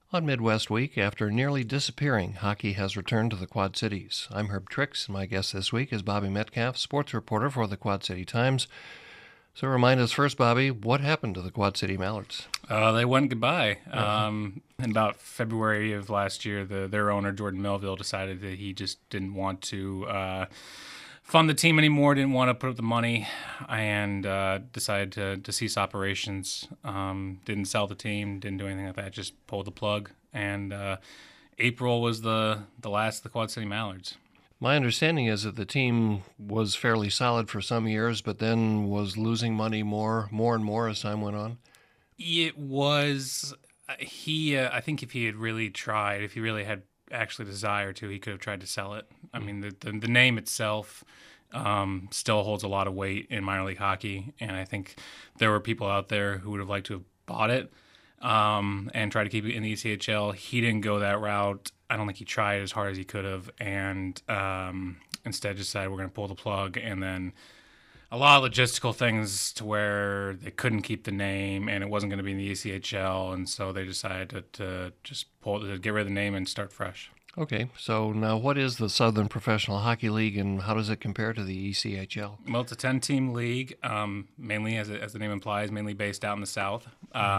On Midwest Week, after nearly disappearing, hockey has returned to the Quad Cities. I'm Herb Trix, and my guest this week is Bobby Metcalf, sports reporter for the Quad City Times. So remind us first, Bobby, what happened to the Quad City Mallards? They went goodbye. In about February of last year, their owner, Jordan Melville, decided that he just didn't want to fund the team anymore, didn't want to put up the money, and decided to cease operations. Didn't sell the team, didn't do anything like that, just pulled the plug. And April was the last of the Quad City Mallards. My understanding is that the team was fairly solid for some years, but then was losing money more and more as time went on. It was I think if he had really tried, if he really had actually desire to, he could have tried to sell it. I mean, the name itself still holds a lot of weight in minor league hockey, and I think there were people out there who would have liked to have bought it and tried to keep it in the ECHL. He didn't go that route. I don't think he tried as hard as he could have, and instead decided we're going to pull the plug, and then a lot of logistical things to where they couldn't keep the name and it wasn't going to be in the ECHL, and so they decided to get rid of the name and start fresh. Okay, so now what is the Southern Professional Hockey League, and how does it compare to the ECHL? Well, it's a 10-team league, mainly, as the name implies, mainly based out in the South.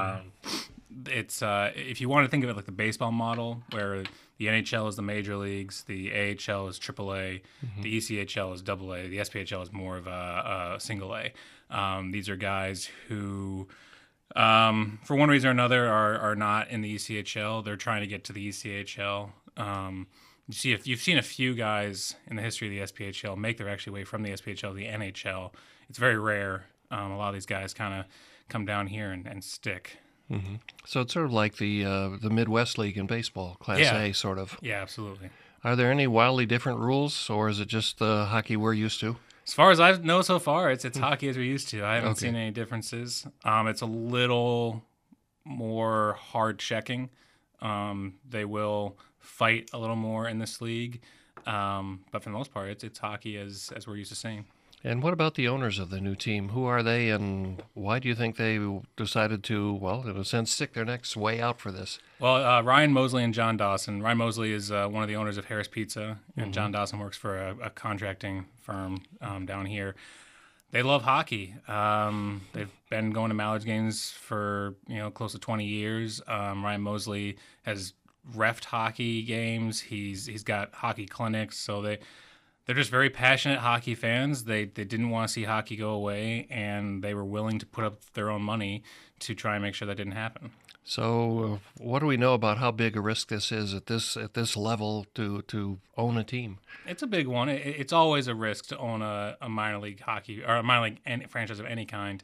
It's if you want to think of it like the baseball model, where the NHL is the major leagues, the AHL is AAA, the ECHL is AA, the SPHL is more of a single A. These are guys who, for one reason or another, are not in the ECHL. They're trying to get to the ECHL. You've seen a few guys in the history of the SPHL make their actually way from the SPHL to the NHL. It's very rare. A lot of these guys kind of come down here and stick. Mm-hmm. So it's sort of like the Midwest League in baseball, Class A, sort of. Yeah, absolutely. Are there any wildly different rules, or is it just the hockey we're used to? As far as I know so far, it's hockey as we're used to. I haven't seen any differences. It's a little more hard checking. They will fight a little more in this league, but for the most part, it's hockey as we're used to seeing. And what about the owners of the new team? Who are they, and why do you think they decided to, well, in a sense, stick their necks way out for this? Well, Ryan Mosley and John Dawson. Ryan Mosley is one of the owners of Harris Pizza, and John Dawson works for a contracting firm down here. They love hockey. They've been going to Mallards games for close to 20 years. Ryan Mosley has reffed hockey games. He's got hockey clinics, so they're just very passionate hockey fans. They didn't want to see hockey go away, and they were willing to put up their own money to try and make sure that didn't happen. So, what do we know about how big a risk this is at this level to own a team? It's a big one. It's always a risk to own a minor league hockey or a minor league franchise of any kind.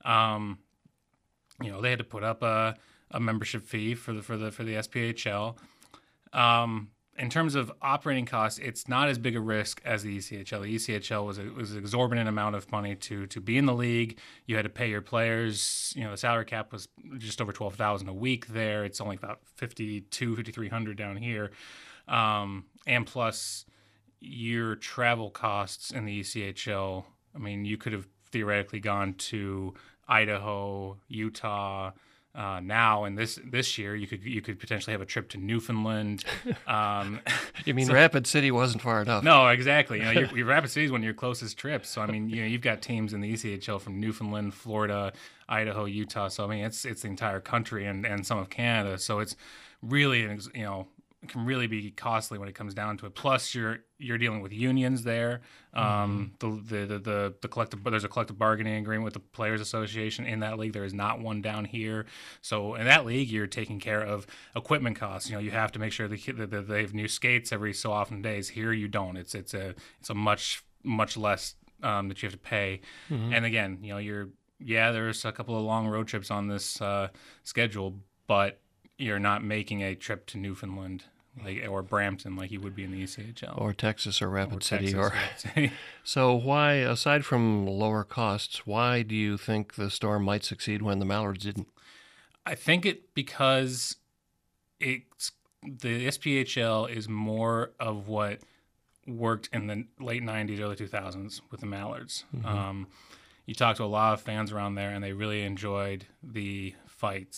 They had to put up a membership fee for the SPHL. In terms of operating costs, it's not as big a risk as the ECHL. The ECHL was an exorbitant amount of money to be in the league. You had to pay your players. The salary cap was just over $12,000 a week there. It's only about $5,300 down here, and plus your travel costs in the ECHL. I mean, you could have theoretically gone to Idaho, Utah. Now in this year, you could potentially have a trip to Newfoundland. You mean Rapid City wasn't far enough? No, exactly. Your Rapid City is one of your closest trips. So I mean, you've got teams in the ECHL from Newfoundland, Florida, Idaho, Utah. So I mean, it's the entire country and some of Canada. So it's really it can really be costly when it comes down to it. Plus, you're dealing with unions there. The collective, there's a collective bargaining agreement with the Players Association in that league. There is not one down here. So in that league, you're taking care of equipment costs. You have to make sure that they have new skates every so often days. Here, you don't. It's a much less that you have to pay. And again, there's a couple of long road trips on this schedule, but you're not making a trip to Newfoundland or Brampton like you would be in the ECHL. Or Texas or Rapid City. Texas. So why, aside from lower costs, why do you think the Storm might succeed when the Mallards didn't? I think because the SPHL is more of what worked in the late 90s, early 2000s with the Mallards. You talk to a lot of fans around there, and they really enjoyed the fights,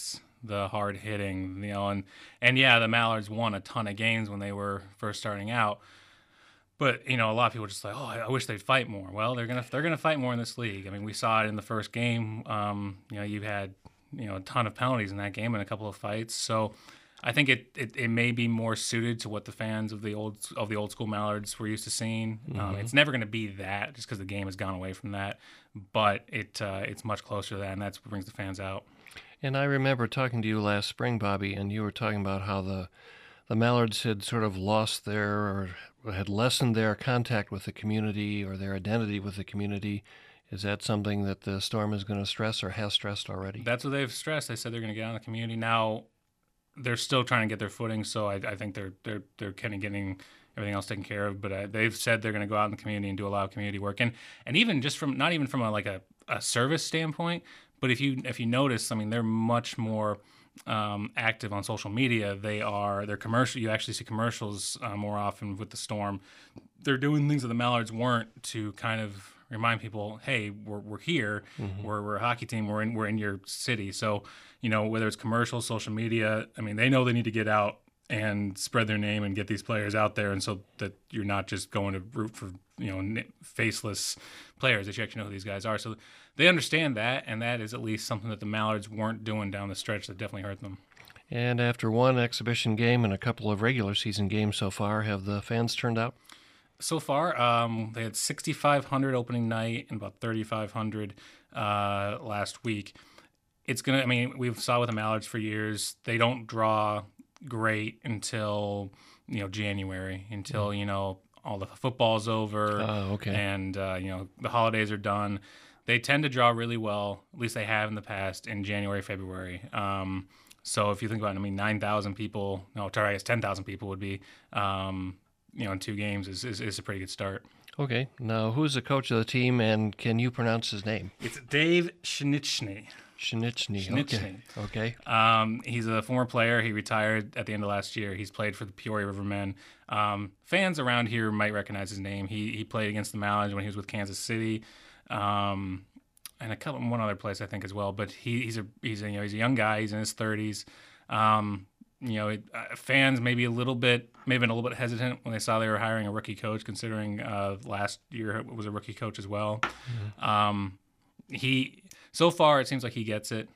the hard hitting, and yeah, the Mallards won a ton of games when they were first starting out. But a lot of people are just like, oh, I wish they'd fight more. Well, they're gonna fight more in this league. I mean, we saw it in the first game. You had a ton of penalties in that game and a couple of fights. So I think it may be more suited to what the fans of the old school Mallards were used to seeing. It's never going to be that, just because the game has gone away from that. But it's much closer to that, and that's what brings the fans out. And I remember talking to you last spring, Bobby, and you were talking about how the Mallards had sort of lost or had lessened their contact with the community or their identity with the community. Is that something that the Storm is going to stress or has stressed already? That's what they've stressed. They said they're going to get on the community. Now, they're still trying to get their footing, so I think they're kind of getting everything else taken care of. But they've said they're going to go out in the community and do a lot of community work, and even just from not even from a service standpoint, but if you notice, I mean, they're much more active on social media. They're commercial. You actually see commercials more often with the Storm. They're doing things that the Mallards weren't, to kind of remind people, hey, we're here. We're a hockey team. We're in your city. So whether it's commercials, social media, I mean, they know they need to get out and spread their name and get these players out there, and so that you're not just going to root for faceless players, that you actually know who these guys are. So they understand that, and that is at least something that the Mallards weren't doing down the stretch that definitely hurt them. And after one exhibition game and a couple of regular season games so far, have the fans turned out? So far, they had 6,500 opening night and about 3,500 last week. We've saw with the Mallards for years, they don't draw great until January, until all the football's over. Okay. And the holidays are done. They tend to draw really well, at least they have in the past, in January, February. So if you think about it, 9,000 people, no, sorry, I guess 10,000 people would be, in 2 games is a pretty good start. Okay. Now, who's the coach of the team, and can you pronounce his name? It's Dave Schnitzny. Schnitzny. Okay. He's a former player. He retired at the end of last year. He's played for the Peoria Rivermen. Fans around here might recognize his name. He played against the Mallards when he was with Kansas City, and one other place I think as well. But he's a young guy. He's in his 30s. Fans may have been a little bit hesitant when they saw they were hiring a rookie coach, considering last year it was a rookie coach as well. So far it seems like he gets it.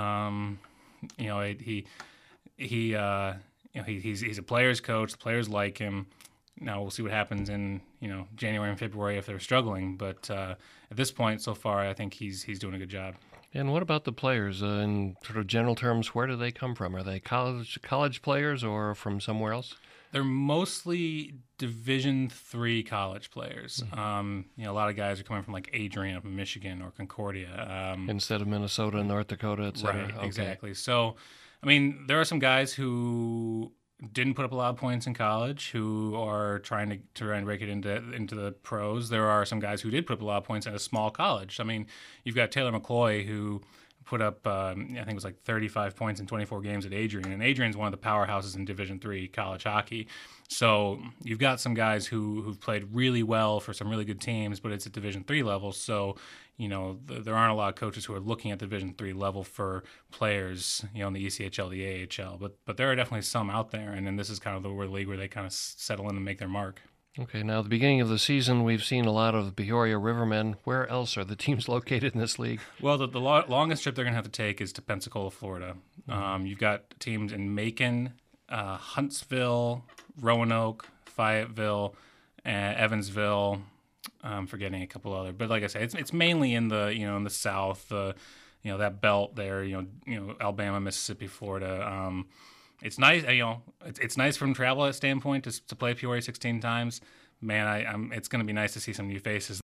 He's a player's coach. The players like him. Now we'll see what happens in January and February if they're struggling. But at this point, so far, I think he's doing a good job. And what about the players? In sort of general terms, where do they come from? Are they college players or from somewhere else? They're mostly Division III college players. A lot of guys are coming from like Adrian from Michigan or Concordia. Instead of Minnesota, North Dakota, et cetera. Right, okay. Exactly. So, there are some guys who didn't put up a lot of points in college who are trying to break it into the pros. There are some guys who did put up a lot of points at a small college. You've got Taylor McCloy, who put up, I think it was like 35 points in 24 games at Adrian. And Adrian's one of the powerhouses in Division III college hockey. So you've got some guys who've played really well for some really good teams, but it's at Division III level. So, there aren't a lot of coaches who are looking at Division III level for players, in the ECHL, the AHL. But there are definitely some out there. And then this is kind of the league where they kind of settle in and make their mark. Okay, now at the beginning of the season, we've seen a lot of the Peoria Rivermen. Where else are the teams located in this league? Well, the longest trip they're going to have to take is to Pensacola, Florida. You've got teams in Macon, Huntsville, Roanoke, Fayetteville, Evansville. I'm forgetting a couple other, but like I say, it's mainly in the in the South, that belt there. Alabama, Mississippi, Florida. It's nice, it's nice from a travel standpoint to play Peoria 16 times. Man, it's going to be nice to see some new faces.